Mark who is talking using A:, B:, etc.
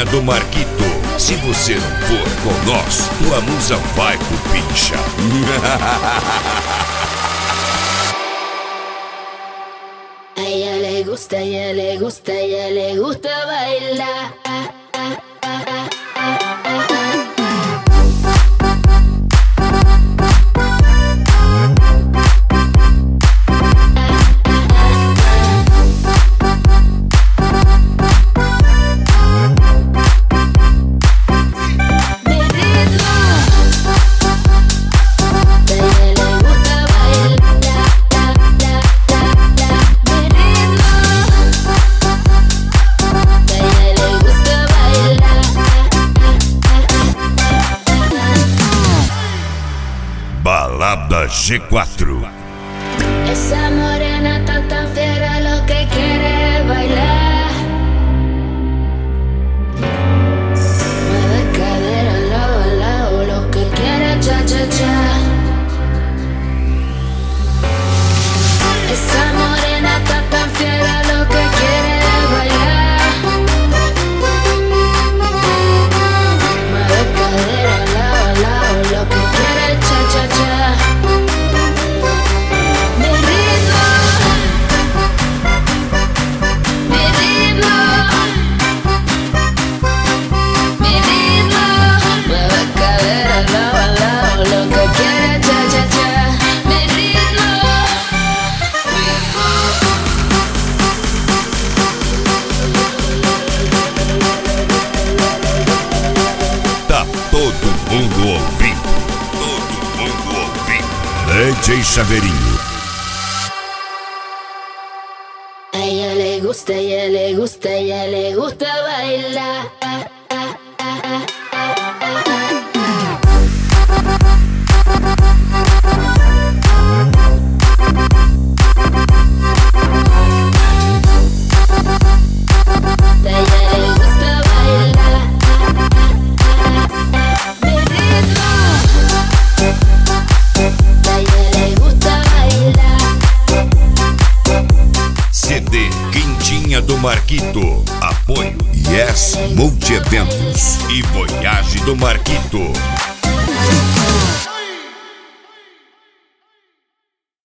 A: Quintinha do Marquito. Se você não for com nós, tua musa vai pro pincha.
B: A ella le gusta, a ella le gusta, a ella le gusta bailar.
A: Balada G4.
B: Esa morena está tan fiera, lo que quiere es bailar. Mueve cadera lado a lado, lo que quiere es cha-cha-cha. Esa morena está tan fiera, lo que quiere es bailar. Mueve cadera lado a lado, lo que quiere es cha-cha-cha.
A: DJ Chaveirinho.
B: A ella le gusta, a ella le gusta, a ella le gusta bailar.
A: CD Quintinha do Marquito. Apoio Yes Multieventos e Voyage do Marquito.